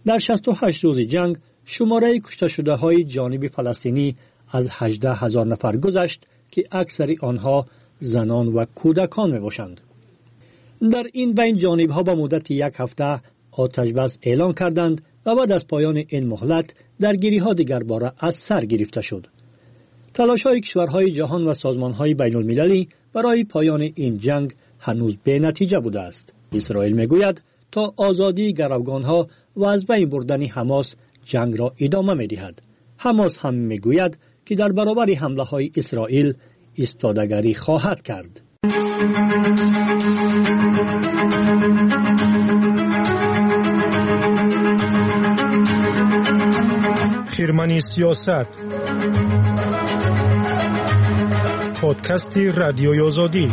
در 68 روز جنگ شماره کشته شده های جانب فلسطینی از 18,000 نفر گذشت که اکثر آنها زنان و کودکان می باشند. در این بین جانب ها به مدت یک هفته آتش بس اعلان کردند و بعد از پایان این مهلت درگیری ها دیگر باره از سر گرفته شد. تلاش های کشورهای جهان و سازمان های بین المللی برای پایان این جنگ هنوز به نتیجه بوده است. اسرائیل می گوید تا آزادی گروگان ها و از بین بردن حماس جنگ را ادامه می دهد. حماس هم می گوید که در برابر حمله های اسرائیل ایستادگی خواهد کرد. خرمنی سیاست، پادکست رادیوی آزادی.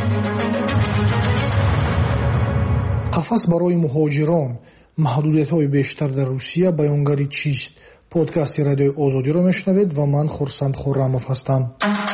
قفس برای مهاجران، محدودیت‌های بیشتر در روسیه بیانگری چیست؟ پادکست رادیوی آزادی را میشنوید و من خورسند خرمов هستم.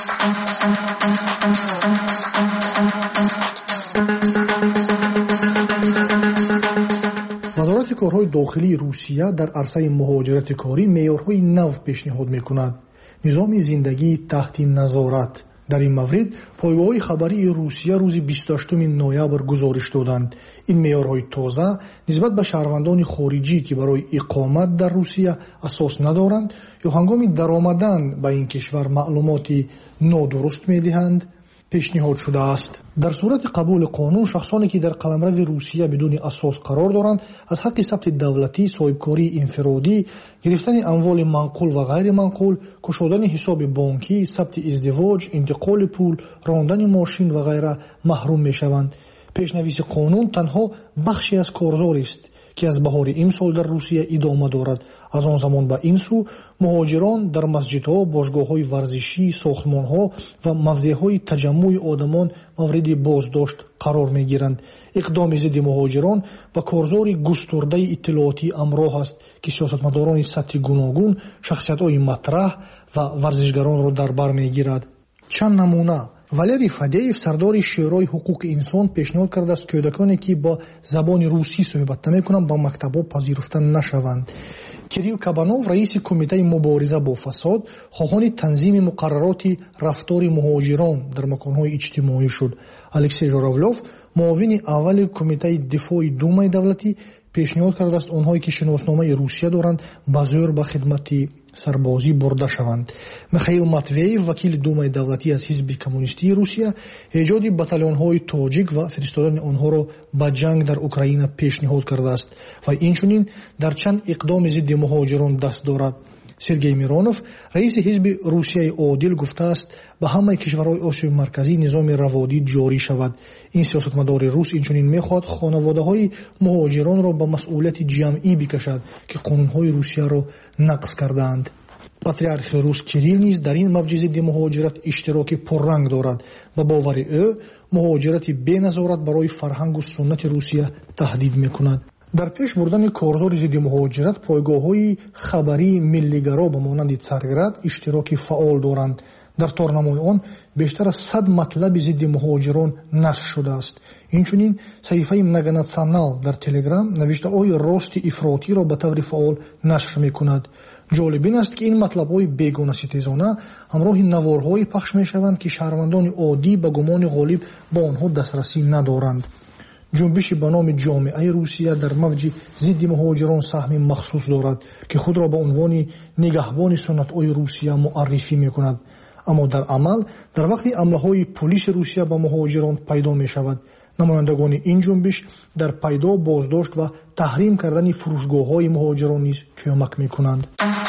وزارت کارهای داخلی روسیه در عرصه مهاجرت کاری معیارهای نو پیشنهاد میکند. نظام زندگی تحت نظارت. در این مورد پایگاه خبری روسیه روز 28 نوامبر گزارش دادند. این معیارهای تازه نسبت به شهروندان خارجی که برای اقامت در روسیه اساس ندارند یا هنگام درآمدن به این کشور معلوماتی نادرست میدهند پیشنهاد شده است. در صورت قبول قانون شخصانی که در قلمرو روسیه بدون اساس قرار دارند از حق ثبت دولتی، صاحبکاری انفرادی، گرفتن اموال منقول و غیر منقول، گشودن حساب بانکی، ثبت ازدواج، انتقال پول، راندن ماشین و غیره محروم میشوند. پیشنویس قانون تنها بخشی از کارزار است که از بهار امسال در روسیه ادامه دارد. از آن زمان به این سو مهاجران در مسجدها، باشگاه‌های ورزشی، ساختمان‌ها و موضع‌های تجمع آدمان مورد بازداشت قرار می‌گیرند. اقدام ضد مهاجران با کارزار گسترده اطلاعاتی همراه است که سیاستمداران سطح گوناگون، شخصیت‌های مطرح و ورزشگران را در بر می‌گیرد. چند نمونه: والری فدیف سردار شورای حقوق انسان پیشنهاد کرده است کودکانی که با زبان روسی صحبت نمی‌کنند با مکتب‌ها پذیرفته نشوند. کیریل کابانوف رئیس کمیته مبارزه با فساد خواهان تنظیم مقررات رفتار مهاجران در مکان‌های اجتماعی شد. الکسی ژوراولوف معاون اول کمیته دفاع دومای دولتی پیشنهاد کرده است آنهایی که شناسنامه روسیه دارند با زور به خدمت سربازی برده شوند. میخائیل ماتوییف وکیل دومای دولتی از حزب کمونیستی روسیه ایجاد باتالون‌های تاجیک و فرستادن آنها را به جنگ در اوکراین پیشنهاد کرده است و اینچنین در چند اقدام ضد مهاجران دست دارد. سرگئی میرونوف رئیس حزب روسیه عادل گفته است به همه کشورهای آسیای مرکزی نظام روادی جاری شود. این سیاستمدار روس اینچنین میخواهد خانواده‌های مهاجران را به مسئولیت جمعی بکشد که قانون‌های روسیه را نقض کردند. پاتریارخ روس کیریل نیز در این موج ضد مهاجرت اشتراک پررنگ دارد. با باور او مهاجرت بی نظارت برای فرهنگ و سنت روسیه تهدید میکند. در پیش بردن کارزار ضد مهاجرت پایگاه‌های خبری ملی‌گرا به مانند څارگراد اشتراک فعال دارند. در تارنمای آن بیشتر از 100 مطلب ضد مهاجران نشر شده است. اینچنین صحیفه مگاناسیونال در تلگرام نوشته‌های راست افراطی را به طور فعال نشر می‌کند. جالب این است که این مطلب‌های بیگانه ستیزانه همراه نوارهای پخش می‌شوند که شهروندان عادی به گمان غالب با آنها دسترسی ندارند. جنبش به نام جامعه روسیه در موج ضد مهاجران سهم مخصوص دارد که خود را به عنوان نگهبان سنت‌های روسیه معرفی می‌کند، اما در عمل در وقت حمله‌های پلیس روسیه به مهاجران پیدا می‌شود. نمایندگان این جنبش در پیدا، بازداشت و تحریم کردن فروشگاه‌های مهاجران نیز کمک می‌کنند.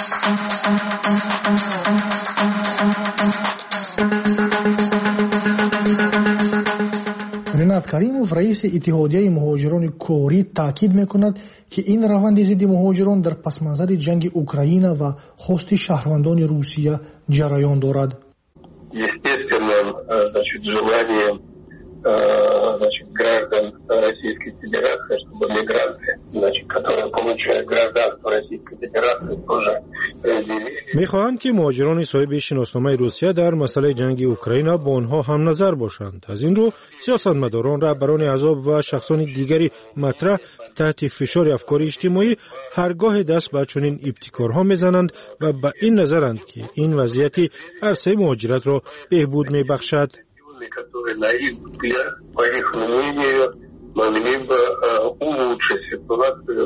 رینات کریموف رئیس اتحادیه مهاجران کاری تاکید می‌کند که این روند ضد مهاجران در پس منظر جنگ اوکراین و خواست شهروندان روسیه جریان دارد. граждан Российской Федерации, чтобы мигранты, которые получают гражданство Российской Федерации, тоже разделили. می‌خواهند که مهاجران صاحب شناسنامه روسیه در مسئله جنگ اوکراین با آنها هم نظر باشند. از این رو سیاستمداران، رهبران احزاب و شخصان دیگری مطرح تحت فشار افکار اجتماعی هرگاه دست به چنین ابتکارها می‌زنند و به این نظرند که این وضعیت عرصه مهاجرت را بهبود می‌بخشد. Которые, на их взгляд, по их мнению, могли бы улучшить ситуацию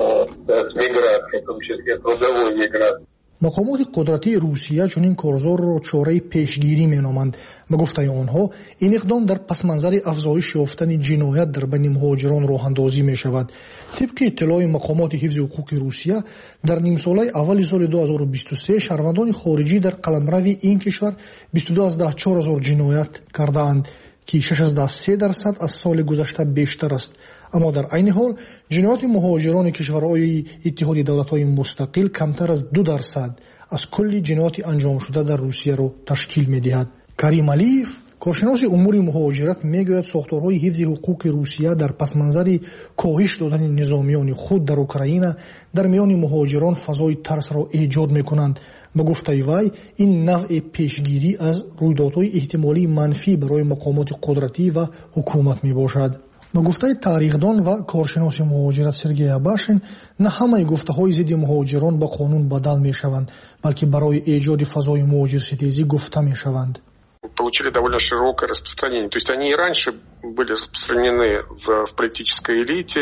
с миграцией, в том числе трудовой миграцией. مقامات قدرتی روسیه چنین کارزار را چاره پیشگیری مینامند. به گفته آنها این اقدام در پس منظر افزایش یافتن جنایت در بین مهاجران راه اندازی می شود. طبق اطلاع مقامات حفظ حقوق روسیه در نیم ساله اول سال 2023 شهروندان خارجی در قلمرو این کشور 22,000 جنایت کردند که 6.3% از سال گذشته بیشتر است. اما در عین حال جنایات مهاجران کشورهای اتحادیه دولت‌های مستقل کمتر از 2% از کل جنایات انجام شده در روسیه را تشکیل می‌دهد. کریم علیف کارشناس امور مهاجرت میگوید ساختارهای حفظ حقوق روسیه در پس منظر کاهش دادن نظامیان خود در اوکراین در میان مهاجران فضای ترس را ایجاد می‌کنند. به گفته وی این نوع پیشگیری از رویدادهای احتمالی منفی برای مقامات قدرتی و حکومت میباشد. به گفته تاریخدان و کارشناس مهاجرت سرگئی اباشین، نه همه گفته‌های ضد مهاجران به قانون بدل میشوند، بلکه برای ایجاد فضای مهاجرستیزی گفته میشوند. Получили довольно широкое распространение. То есть они и раньше были распространены в политической элите,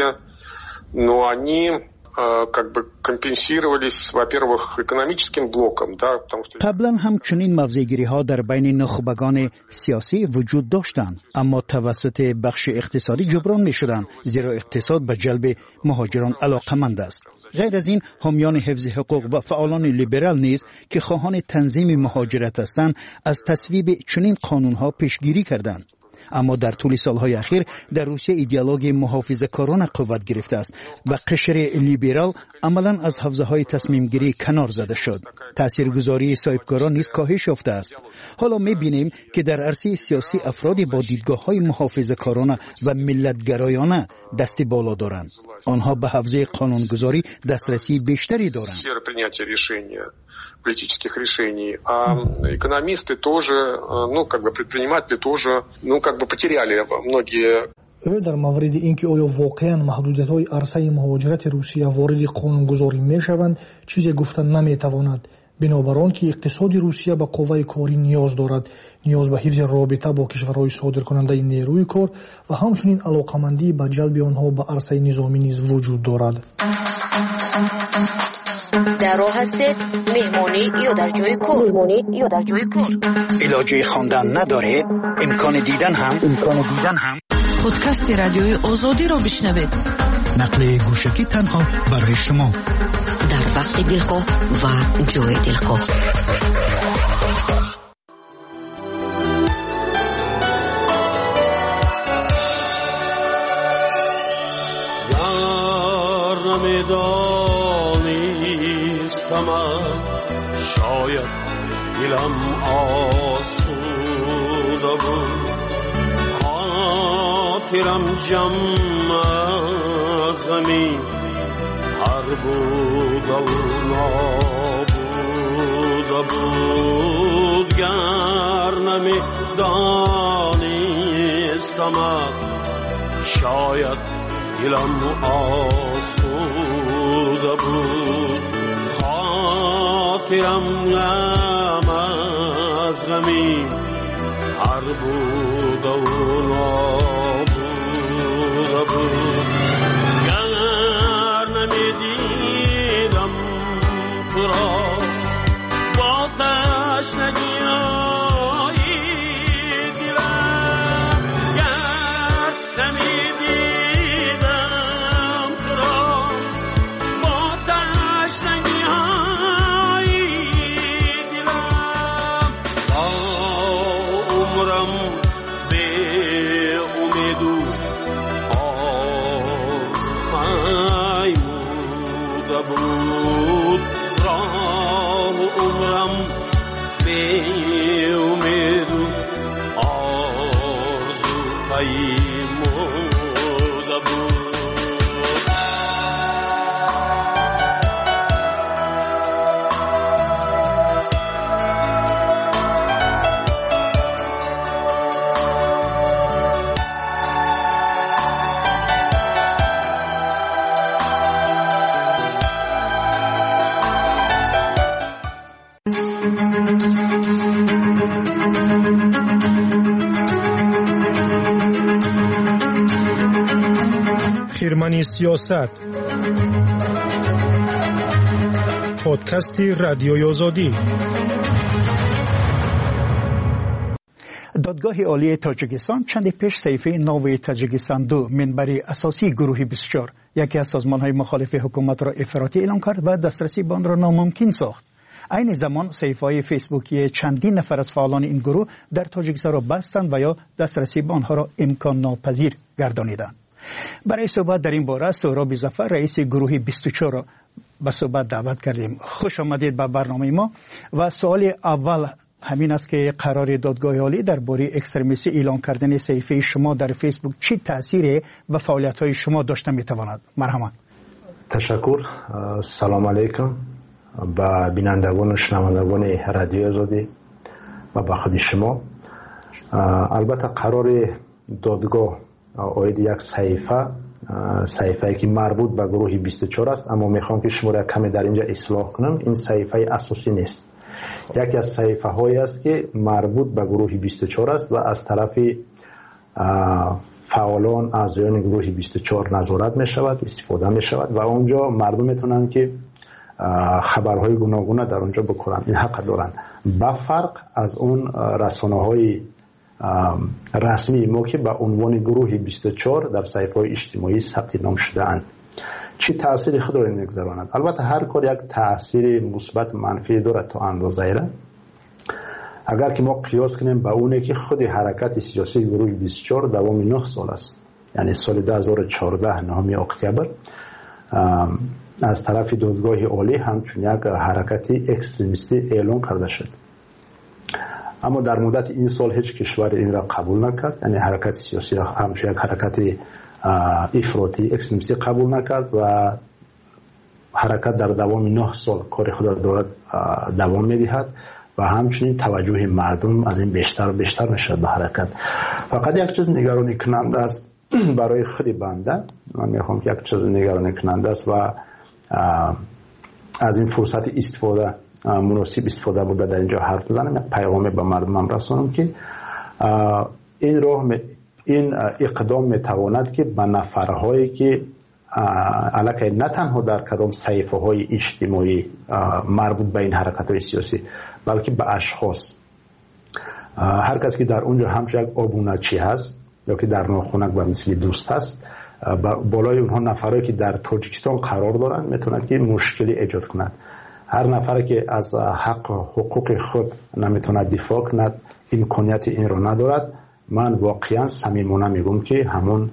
но они как бы компенсировались, во-первых, экономическим блоком, да, потому что قبلا هم چنین موضع‌گیری ها در بین نخبگان سیاسی وجود داشتند، اما توسط بخش اقتصادی جبران می‌شدند، زیرا اقتصاد به جلب مهاجران علاقه‌مند است. غیر از این حامیان حفظ حقوق و فعالان لیبرال نیز که خواهان تنظیم مهاجرت هستند از تصویب چنین قانون‌ها پیشگیری کردند. اما در طول سالهای اخیر در روسیه ایدئولوژی محافظه‌کارانه قوت گرفته است و قشر لیبرال عملاً از حوزه‌های تصمیم گیری کنار زده شد. تاثیرگذاری صاحبکاران نیز کاهش یافته است. حالا می‌بینیم که در عرصه سیاسی افرادی با دیدگاه‌های محافظه‌کارانه و ملت‌گرایانه دست بالا دارند. آنها به حوزه قانونگذاری دسترسی بیشتری دارند. политических решений, а экономисты тоже, предприниматели тоже, потеряли многие. در مورد اینکه آیا واقعا محدودیت‌های عرصه مهاجرت روسیه وارد قانونگذاری می‌شوند چیزی گفتن نمی‌تواند. بنابر آن که اقتصاد روسیه به قوه کاری نیاز دارد، نیاز به حفظ رابطه با کشورهای صادرکننده نیروی کار و همچنین علاقه‌مندی به جلب آنها به عرصه نظامی نیز وجود دارد. در راه هستید مهمانی یا در جای کار علاج خواندن نداره، امکان دیدن هم پادکست رادیوی آزادی را بشنوید. نقل گوشکی تنها برای شما در وقت دلخواه و جای دلخواه. شاید دلم آسوده بود، خاطرم جمع از غمی هر بود و نابوده بود. گر نمی‌دانستم شاید دلم آسوده بود، خاطرم غم از غمی هر بود و نابوده بود. گر نمیدیدم تو را با تشنگی های دلم، گر نمیدیدم تو را با تشنگی های دلم، تا عمرم به امید و آرزوده بود، راه عمرم به امید و آرزو ای مرده بود. خرمنی سیاست پادکست رادیوی آزادی. دادگاه عالی تاجیکستان چند پیش صحیفه نو تاجیکستان 2 منبر اساسی گروه 24 یکی از سازمان‌های مخالف حکومت را افراطی اعلام کرد و دسترسی به آن را ناممکن ساخت. عین زمان صحیفه‌های فیسبوکی چندین نفر از فعالان این گروه در تاجیکستان را بستند و یا دسترسی به آنها را امکان ناپذیر گردانیدند. برای صحبت در این باره سهراب ظفر رئیس گروه 24 را به صحبت دعوت کردیم. خوش آمدید به برنامه ما. و سوال اول همین است که قرار دادگاه عالی درباره اکستریمیستی اعلام کردن صحیفه شما در فیسبوک چی تأثیری به فعالیت‌های شما داشته می‌تواند؟ مرحبا. تشکر. سلام علیکم با بینندگان و شنوندگان رادیو آزادی و با خود شما. البته قرار دادگاه اوید یک صحیفه که مربوط به گروه 24 است، اما میخوام که شما را کمی در اینجا اصلاح کنم. این صحیفه اساسی نیست، یکی از صحیفه هایی است که مربوط به گروه 24 است و از طرف فعالان اعضایان گروه 24 نظارت می شود، استفاده می شود و اونجا مردم میتونن که خبرهای گوناگون در اونجا بکنن. این حق دارن، با فرق از اون رسانه های رسمی ما که به عنوان گروه 24 در صحیفه‌های اجتماعی ثبت نام شده اند. چی تأثیری خود را میگذارند؟ البته هر کار یک تأثیر مثبت منفی دارد تا اندازه‌ای را. اگر که ما قیاس کنیم با اونه که خود حرکت سیاسی گروه 24 دوام 9 سال است، یعنی سال 2014 9 اکتبر از طرف دادگاه عالی همچون یک حرکت اکستریمیستی اعلام کرده شد، اما در مدت این سال هیچ کشور این را قبول نکرد، یعنی حرکت سیاسی را همچون یک حرکت افراطی اکستریمیستی قبول نکرد و حرکت در دوام 9 سال کار خود را دارد دوام می‌دهد و همچنین توجه مردم از این بیشتر و بیشتر میشد به حرکت. فقط یک چیز نگرانی کننده است برای خود بنده، من میخوام که یک چیز نگرانی کننده است و از این فرصت استفاده مناسب استفاده بوده در اینجا حرف بزنم، یک پیغامی به مردمم رسانم که این اقدام میتواند که به نفرهایی که علاقه نه تنها در کدام صحیفه های اجتماعی مربوط به این حرکت های سیاسی، بلکه به اشخاص، هر کس که در اونجا همچون یک آبونچی هست یا که در ناخونک و مثل دوست هست، بالای اونها نفرهایی که در تاجیکستان قرار دارند میتوند که مشکلی ایجاد کند. هر نفر که از حق حقوق خود نمیتونه دفاع کند، امکانیت این رو ندارد، من واقعا صمیمانه میگم که همون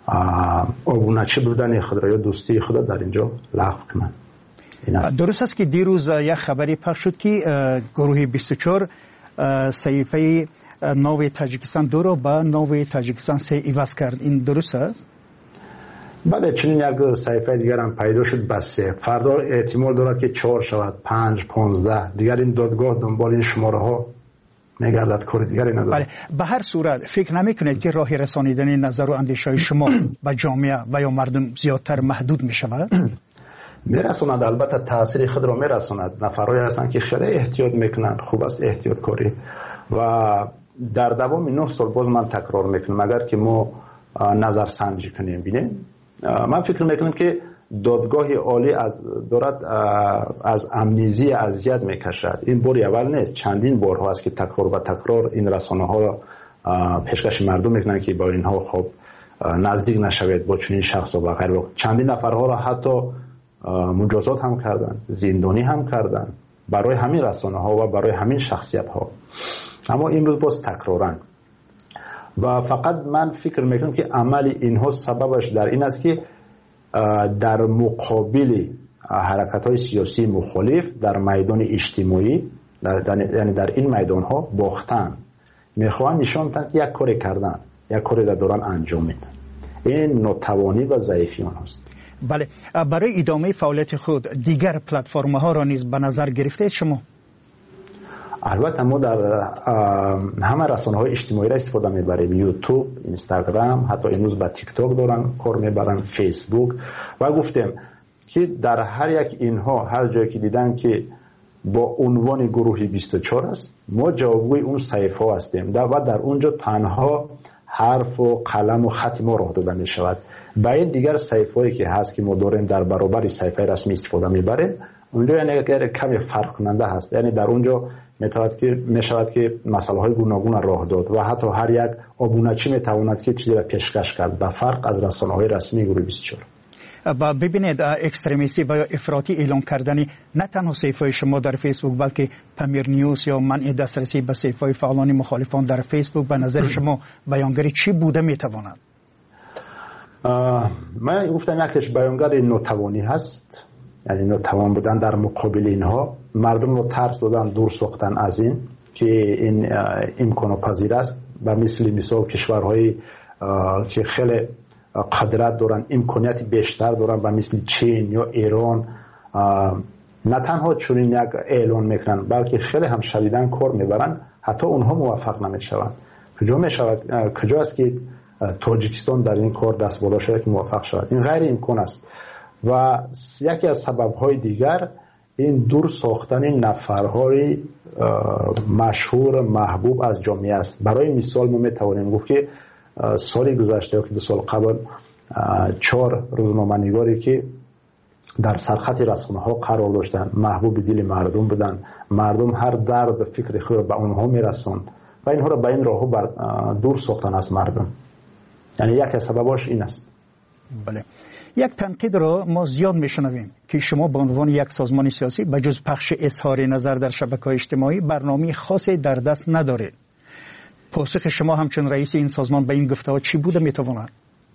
آبونچی بودن خود را یا دوستی خود در اینجا لغو کنند. درست است که دیروز یک خبری پخش شد که گروه 24 صحیفه نو تاجیکستان 2 را به نو تاجیکستان 3 عوض کرد. این درست است؟ بله، چنین یک صحیفه دیگر هم پیدا شد بس فردا احتمال دارد که 4 شود، 5، 15 دیگر. این دادگاه دنبال این شماره ها میگردد، کار دیگری ندارد. بله، به هر صورت فکر نمیکنید که راه رسانیدن نظر و اندیشه شما به جامعه و یا مردم زیادتر محدود می شود؟ میرساند، البته تاثیر خود را میرساند. نفرایی هستند که خیلی احتیاط میکنند، خوب است احتیاط کاری. و در دوام 9 سال باز من تکرار میکنم، اگر که ما نظر سنجی کنیم بینیم، من فکر میکنم که دادگاه عالی دارد از امنیزی اذیت میکشد. این بار اول نیست، چندین بار هست که تکرار و تکرار این رسانه ها را پیشکش مردم میکنن که با اینها خب نزدیک نشوید با چنین شخص و غیره. چندین نفرها را حتی مجازات هم کردن، زندانی هم کردن برای همین رسانه ها و برای همین شخصیت ها، اما امروز باز تکرارن. و فقط من فکر میکنم که عمل اینها سببش در این است که در مقابل حرکت های سیاسی مخالف در میدان اجتماعی، یعنی در این میدان ها باختن، میخوان نشان دهند یک کاری کردن. یک کاری را دارن انجام میدن. این ناتوانی و ضعیفی آنهاست. بله، برای ادامه فعالیت خود دیگر پلتفرم ها را نیز به نظر گرفته شما؟ البته ما در همه رسانه های اجتماعی را استفاده میبریم، یوتیوب، اینستاگرام، حتی امروز با تیک تاک دارن کار میبرن، فیسبوک. و گفتم که در هر یک اینها هر جایی که دیدن که با عنوان گروهی 24 است، ما جوابگوی اون صحیفه ها هستیم و در اونجا تنها حرف و قلم و خط ما راه داده می شود. باید دیگر صحیفه‌ای که هست که ما داریم در برابر صحیفه رسمی استفاده میبریم، اونجا یعنی کمی فرق کننده هست. یعنی در اونجا می شود که مسئله های گوناگون راه داد و حتی هر یک آبونچی می تواند که چیزی را پیشکش کرد، به فرق از رسانه های رسمی گروه 24. و ببینید اکستریمیستی و یا افراطی اعلان کردنی نه تنها صفحه شما در فیسبوک بلکه پمیر نیوز یا منع دسترسی به صفحه فعالان مخالفان در فیسبوک، به نظر شما بیانگری چی بوده میتواند؟ من گفتم یکیش بیانگر ناتوانی هست، یعنی ناتوان بودن در مقابل اینها، مردم رو ترس دادن، دور ساختن از این که این امکان پذیر است. و مثال کشورهایی که خیلی قدرت دارن، امکانیت بیشتر دارن و مثل چین یا ایران نه تنها چون این یک اعلان میکنن بلکه خیلی هم شدیداً کار میبرن، حتی اونها موفق نمیشوند. کجا است که تاجیکستان در این کار دست بالا شده که موفق شود؟ این غیر امکان است. و یکی از سبب‌های دیگر این دور ساختن نفرهای مشهور محبوب از جامعه است. برای مثال ما میتوانیم گفت که سالی گذشته که 2 سال قبل 4 روزنامه‌نگاری که در سرخط رسانه ها قرار داشتند محبوب دل مردم بودند، مردم هر درد و فکر خود به اونها میرسوند و اینها را به این راه دور ساختن از مردم. یعنی یک از سبباش این است. بله، یک تنقید را ما زیاد میشنویم که شما به عنوان یک سازمان سیاسی به جز پخش اظهار نظر در شبکه‌های اجتماعی برنامه خاصی در دست ندارید. پاسخ شما همچون رئیس این سازمان به این گفته‌ها چی بوده میتواند؟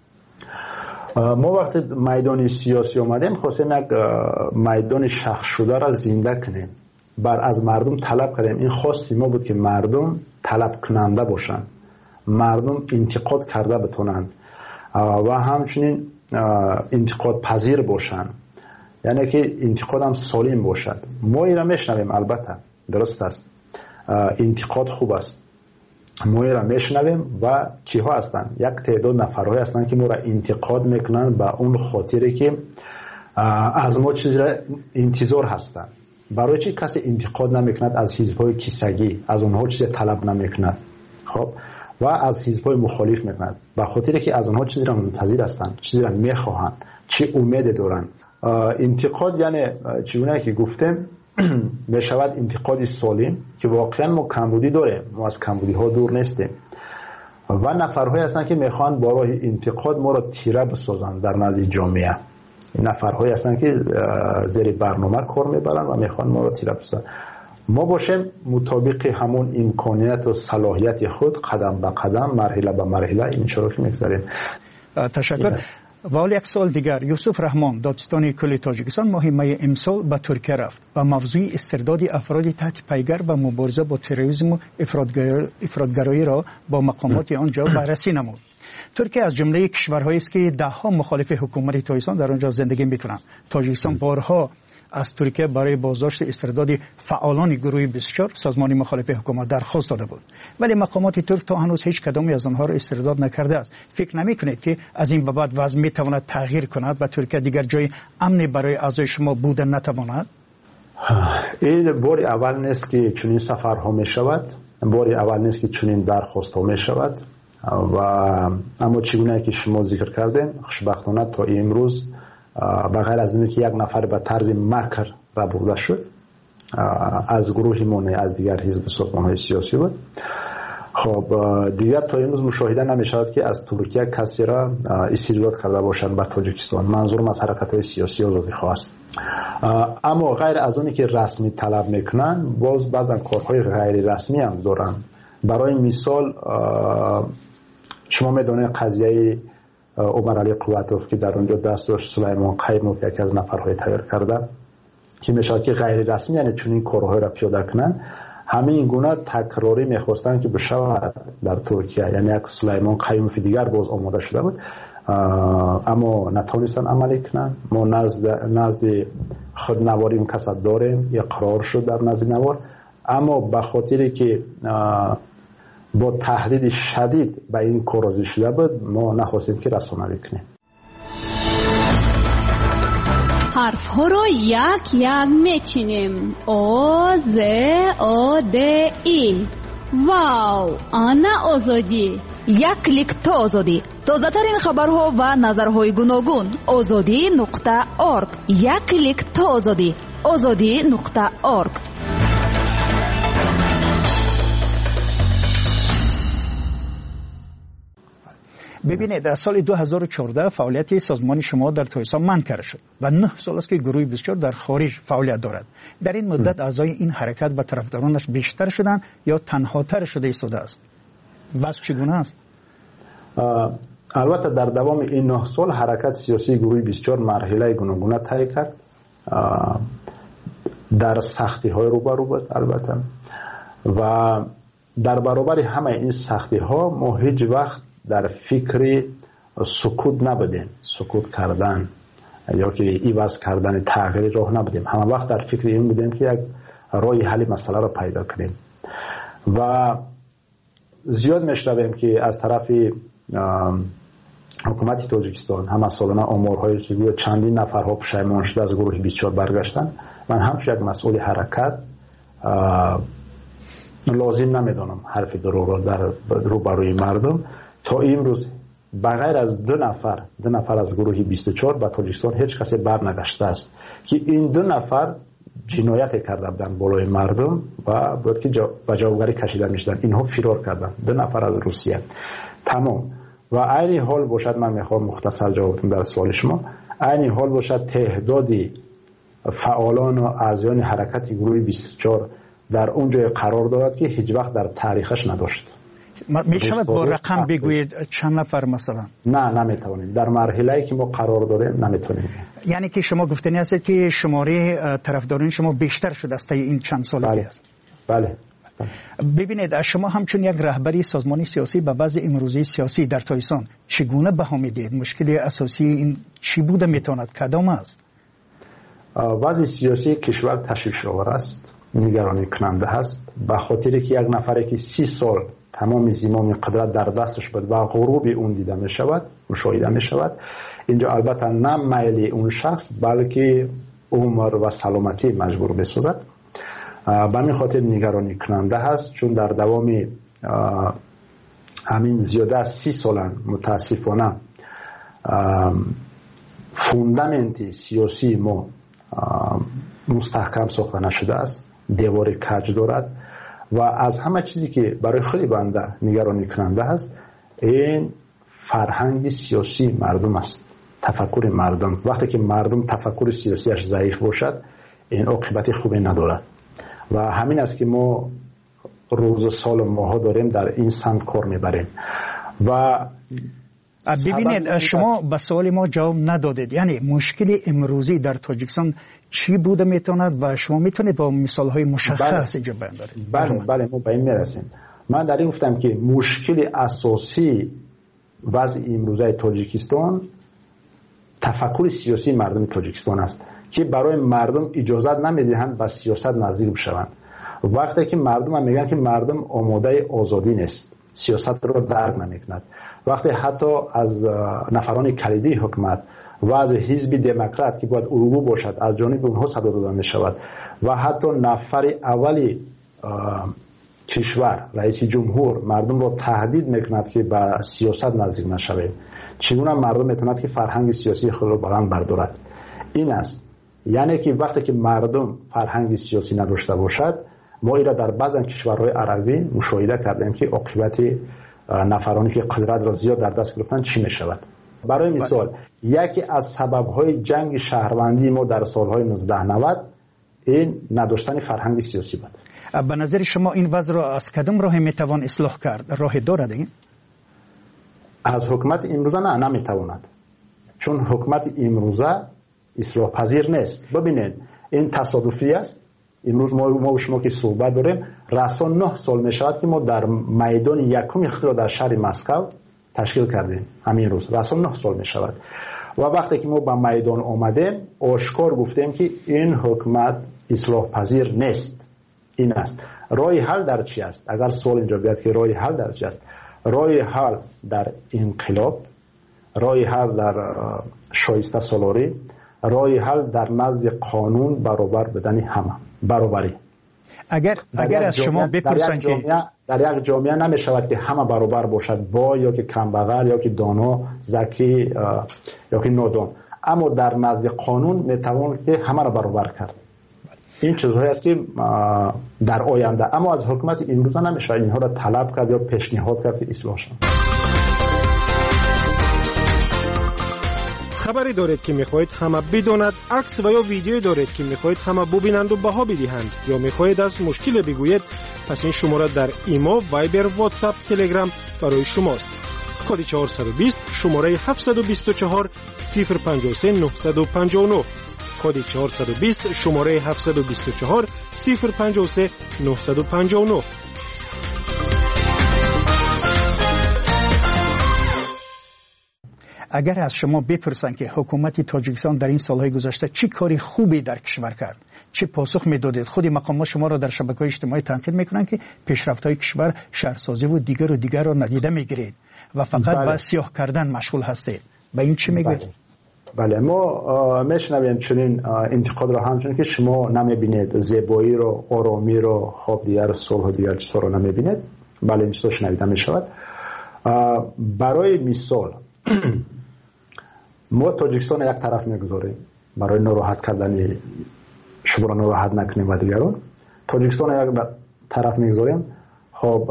ما وقتی میدان سیاسی آمدیم خواستیم یک میدان شخص شده را زنده کنیم، از مردم طلب کردیم. این خواستی ما بود که مردم طلب کننده باشند، مردم انتقاد کرده بتونند و همچنین انتقاد پذیر باشند، یعنی که انتقاد هم سالم باشد. ما این را میشنویم، البته درست است، انتقاد خوب است، ما این را میشنویم و کیها هستند؟ یک تعداد نفرهای هستند که ما را انتقاد میکنن به اون خاطری که از ما چیزی را انتظار هستند. برای چی کسی انتقاد نمیکند از حزب‌های کیسگی؟ از اونها چیزی طلب نمیکند. خب و از حزب‌های مخالف میکند به خاطری که از اونها چیزی را منتظر هستند، چیزی را میخواهند، چه امید دارند. انتقاد یعنی چگونه که گفتم بشود انتقادی سالم که واقعا ما کمبودی داریم، ما از کمبودی ها دور نیستیم و نفرهایی هستند که میخوان با راه انتقاد ما را تیره بسازند در نزد جامعه. این نفرهایی هستند که زیر برنامه کار میبرند و میخوان ما را تیره بسازند. ما باشیم مطابق همون امکانیت و صلاحیت خود قدم به قدم، مرحله به مرحله این شروع میگذاریم. تشکر. و یک سال دیگر یوسف رحمان دادستان کل تاجیکستان ماه می امسال به ترکیه رفت و موضوع استرداد افراد تحت پیگر و مبارزه با تروریسم و افراطگرایی را با مقامات آنجا بررسی نمود. ترکیه از جمله کشورهایی است که دهها مخالف حکومت تاجیکستان در آنجا زندگی می‌کنند. تاجیکستان بارها از ترکیه برای بازداشت استرداد فعالان گروه 24 سازمان مخالف حکومت درخواست داده بود، ولی مقامات ترک تا هنوز هیچ کدامی از آنها را استرداد نکرده است. فکر نمی‌کنید که از این به بعد وضع می‌تواند تغییر کند و ترکیه دیگر جای امنی برای اعضای شما بودن نتواند؟ این بار اول نیست که چنین سفرها می‌شود، بار اول نیست که چنین درخواست‌ها می‌شود و اما چگونه که شما ذکر کردین خوشبختانه تا امروز بغیر از اینکه یک نفر به طرز مکر را برده شد از گروه مونه از دیگر حزب سازمان‌های سیاسی بود. خب دیگر تا امروز مشاهده نمی شود که از ترکیه کسی را استرداد کرده باشند به تاجیکستان. منظورم از حرکت‌های سیاسی آزادی خواه است. اما غیر از اونی که رسمی طلب میکنن باز بعضا کارهای غیر رسمی هم دارن. برای مثال شما میدونید قضیه عمر علی قوتوف که در اونجا دست داشت سلیمان قیموف یکی از نفرهای تغییر کرده که میشه که غیر رسمی یعنی چون این کارهای را پیاده کنن همین گونه تکراری میخواستن که بشود در ترکیه، یعنی یک سلیمان قیومفی دیگر باز آماده شده بود، اما نتونستن عملی کنن. ما نزد خودنواری اون کسات داریم، یک قرار شد در نزد نوار، اما به خاطری که با تهدید شدید به این کار شده بود ما نخواستیم که رسانه‌ای کنیم. حرف ها رو یک یک میچینیم. او ز او د ای. واو، آنا آزادی. یک کلیک تا آزادی. تازه ترین خبرها و نظرهای گوناگون. azadi.org. یک کلیک تا آزادی. azadi.org. ببینید در سال 2014 فعالیت سازمان شما در تایسان منکر شد و 9 سال است که گروه 24 در خارج فعالیت دارد. در این مدت اعضای این حرکت و طرفدارانش بیشتر شدن یا تنها تر شده ایستاده است؟ وضع چگونه است؟ البته در دوام این 9 سال حرکت سیاسی گروه 24 مرحله گوناگون طی کرد. در سختی های روبرو بود البته، و در برابر همه این سختی ها ما هیچ وقت در فکر سکوت نبودیم، سکوت کردن یا که عوض کردن تغییر راه نبودیم. همه وقت در فکر این بودیم که یک راه حل مسئله را پیدا کنیم. و زیاد میشنویم که از طرف حکومت تاجیکستان هم سالانه آمارهایی که گویا چندین نفرها پشیمان شده از گروه 24 برگشتن. من همچون یک مسئول حرکت لازم نمیدونم حرف دروغ را در روبروی مردم. تا امروز بغیر از دو نفر از گروه 24 به تاجیکستان هیچ کسی برنگشته است که این 2 نفر جنایت کرده بودن بالای مردم و باید که به جوابگری کشیده میشدن. اینها فرار کردن، 2 نفر از روسیه. تمام. و عین حال باشد، من میخوام مختصر جواب بدم در سوال شما، عین حال باشد تعدادی فعالان و اعضایان حرکت گروه 24 در اونجای قرار دارد که هیچ وقت در تاریخش نداشت. میشود با رقم بگویید چند نفر مثلا؟ نه نمیتونیم. در مرحله‌ای که ما قرار داریم نمیتونیم. یعنی که شما گفتنی هستید که شماره طرفداران شما بیشتر شده است این چند سالگی است. بله. ببینید شما همچون یک رهبری سازمان سیاسی به وضع امروزی سیاسی در تایسان چگونه بها میدید؟ مشکل اساسی این چی بوده میتواند کدام است؟ وضع سیاسی کشور تشویش‌آور است، نگرانی کننده است، به خاطری که یک نفری که 30 سال تمام زمام قدرت در دستش بود و غروب اون دیده می شود، مشاهده می شود. اینجا البته نه میل اون شخص بلکه عمر و سلامتی مجبور بسازد. به همین خاطر نگرانی کننده هست، چون در دوام همین زیاده از 30 سال متاسفانه فوندامنت سیاسی ما مستحکم ساخته نشده است، دیوار کج دارد و از همه چیزی که برای خیلی بنده نگرانی کننده است این فرهنگ سیاسی مردم است، تفکر مردم. وقتی که مردم تفکر سیاسیش ضعیف باشد این عاقبت خوبی ندارد و همین است که ما روز و سال و ماها داریم در این سمت کار میبریم. و ببینید شما به سوال ما جواب ندادید، یعنی مشکل امروزی در تاجیکستان چی بوده میتواند و شما میتونید با مثالهای مشخص اینجا بیان دارید؟ بله ما به این میرسیم. من در این گفتم که مشکل اساسی وضع امروزی تاجیکستان تفکر سیاسی مردم تاجیکستان است که برای مردم اجازه نمیدهند به سیاست نزدیک بشوند. وقتی که مردم میگن که مردم آماده آزادی نیست، سیاست رو درک نمیکند، وقتی حتی از نفران کلیدی حکومت و از حزب دموکرات که باید اروگو باشد از جانب اونها صدا داده می شود و حتی نفر اولی کشور رئیس جمهور مردم را تهدید میکند که به سیاست نزدیک نشوید، چگونه مردم میتواند که فرهنگ سیاسی خود را بلند بردارد؟ این است. یعنی که وقتی که مردم فرهنگ سیاسی نداشته باشد، ما ایرا در بعضی کشورهای عربی مشاهده کردیم که عاقبت نفرانی که قدرت را زیاد در دست گرفتن چی می شود. برای مثال یکی از سبب‌های جنگ شهروندی ما در سالهای 1990 این نداشتن فرهنگ سیاسی بود. به نظر شما این وضع را از کدام راه میتوان اصلاح کرد؟ راه دارد این؟ از حکومت امروزه نه نمیتواند، چون حکومت امروزه اصلاح پذیر نیست. ببینید این تصادفی است امروز ما و شما که صحبت داریم رسان 9 سال می شود که ما در میدان یکم اختراع در شهر مسکو تشکیل کردیم. همین روز رسان 9 سال می شود و وقتی که ما به میدان آمدیم آشکار گفتیم که این حکومت اصلاح پذیر نیست. این است راه حل در چی است؟ اگر سوال اینجا بیاد که راه حل در چی است، راه حل در انقلاب، راه حل در شایسته سالاری، راه حل در نزد قانون برابر بدن همه، برابری. اگر از شما بپرسن که در یک جامعه نمی شود که همه برابر باشد، با یا که کمبغل یا که دانا، ذکی یا که نادان، اما در نزد قانون می توان که همه را برابر کرد. این چیزهایی است که در آینده، اما از حکومت امروزه نمی شود اینها را طلب کرد یا پیشنهاد کرد که اصلاح شود. خبری دارید که میخواهید همه بداند، عکس و یا ویدیو دارید که میخواهید همه ببینند و بها بدهند، یا میخواهید از مشکل بگویید، پس این شماره در ایمو، وایبر، واتساپ، تلگرام برای شماست. کد 420 شماره 724 053 959. کد 420 شماره 724 053 959. اگر از شما بپرسن که حکومت تاجیکستان در این سالهای گذشته چه کاری خوبی در کشور کرد، چه پاسخ میدادید؟ خود مقامات شما را در شبکه‌های اجتماعی تنقید میکنن که پیشرفت‌های کشور شهرسازی و دیگر را ندیده میگیرید و فقط به سیاه کردن مشغول هستید. به این چی میگید؟ بله، ما میشنویم چنین انتقاد را همچنین که شما نمیبینید زیبایی رو، آرامی رو، خواب دیگر صلح و دیگر چیزا رو نمیبینید. بله، این چیزا شنیده میشود. برای مثال ما تاجیکستان یک طرف میگذاریم برای ناراحت کردن شما را ناراحت نکنیم و دیگران. تاجیکستان یک طرف میگذاریم. خب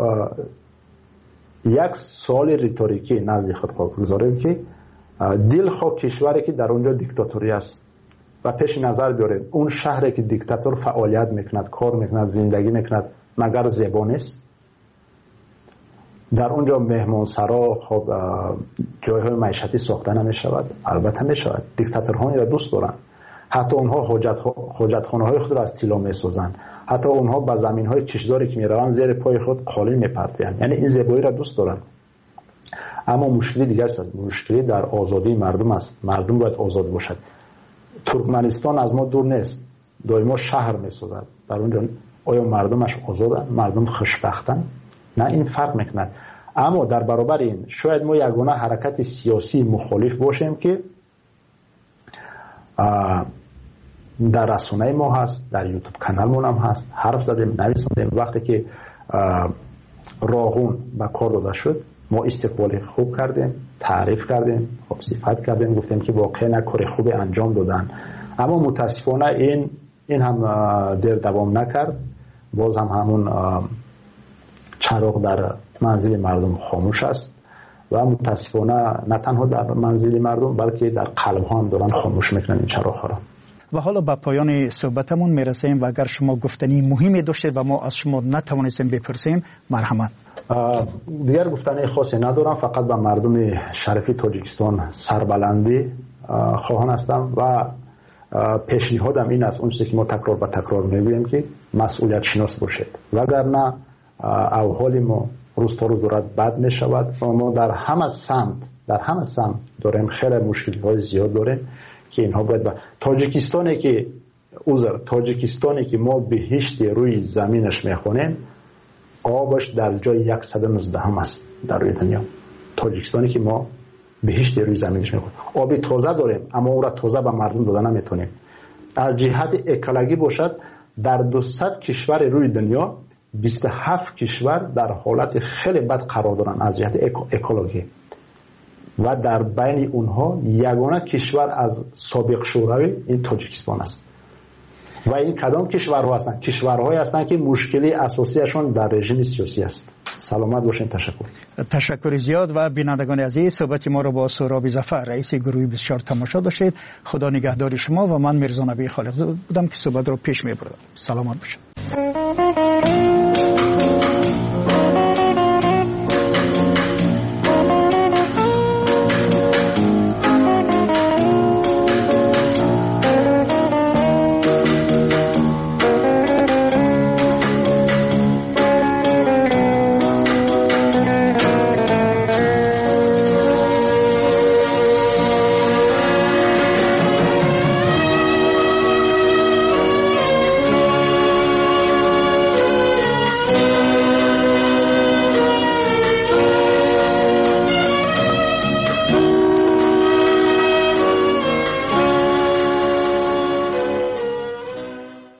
یک سوال ریتوریکی نزد خود گذاریم که دلخواه کشوری که در اونجا دیکتاتوری است و پیش نظر بیارید اون شهری که دیکتاتور فعالیت میکند، کار میکند، زندگی میکند، مگر زیبا نیست؟ در اونجا مهمانسرا، خب جایهای معیشتی ساخته نمیشود؟ البته میشود. دیکتاتورها را دوست دارن. حتی اونها حاجتخانه های خود را از طلا میسازند. حتی اونها با زمین های کشداری که میروند زیر پای خود قالین میپرتند. یعنی این زیبایی را دوست دارن. اما مشکلی دیگر است. مشکلی در آزادی مردم است. مردم باید آزاد باشد. ترکمنستان از ما دور نیست. دائما شهر میسازد. در اونجا آیا مردمش آزادند؟ مردم خوشبختند؟ نه، این فرق میکند. اما در برابر این شاید ما یگانه حرکت سیاسی مخالف باشیم که در رسانه ما هست، در یوتیوب کانال هم هست، حرف زدیم، نویساندیم. وقتی که راغون به کار داده شد ما استقبال خوب کردیم، تعریف کردیم، خب صفت کردیم، گفتیم که واقعا کار خوب انجام دادن. اما متاسفانه این هم دیر دوام نکرد. باز هم همون چراغ در منزل مردم خاموش است و متاسفانه نه تنها در منزل مردم بلکه در قلب ها هم دارن خاموش میکنن این چراغ ها را. و حالا به پایان صحبتمون میرسیم و اگر شما گفتنی مهمی داشتید و ما از شما نتوانستیم بپرسیم، مرحمت. دیگر گفتنی خاصی ندارم، فقط به مردم شرقی تاجیکستان سربلندی خواهان هستم و پیشنهادم این است، اون چیزی که ما تکرار به تکرار میگوییم که مسئولیت شناس باشید، وگرنه احوال ما روز تا روز دارد بد می شود و ما در همه سمت داریم خیلی مشکل‌های زیاد داریم که اینها باید تاجیکستانی که ما بهشت روی زمینش میخونیم آبش در جای 119 هم است در روی دنیا. تاجیکستانی که ما بهشت روی زمینش میخونیم، آب تازه داریم اما اون را تازه به مردم دادن نمیتونیم. از جهت اکولوژی باشد در 200 کشور روی دنیا 27 کشور در حالت خیلی بد قرار دارن از جهت اکولوژی و در بین اونها یگانه کشور از سابق شوروی این تاجیکستان است. و این کدام کشورها هستند؟ کشورهایی هستند که مشکلی اساسیشون در رژیم سیاسی است. سلامت باشین. تشکر زیاد. و بینندگان عزیز، صحبت ما را با سهراب ظفر رئیس گروه 24 تماشا داشتید. خدا نگهدار شما و من میرزا نبی خالق بودم که صحبت را پیش میبردم. سلامت باشید.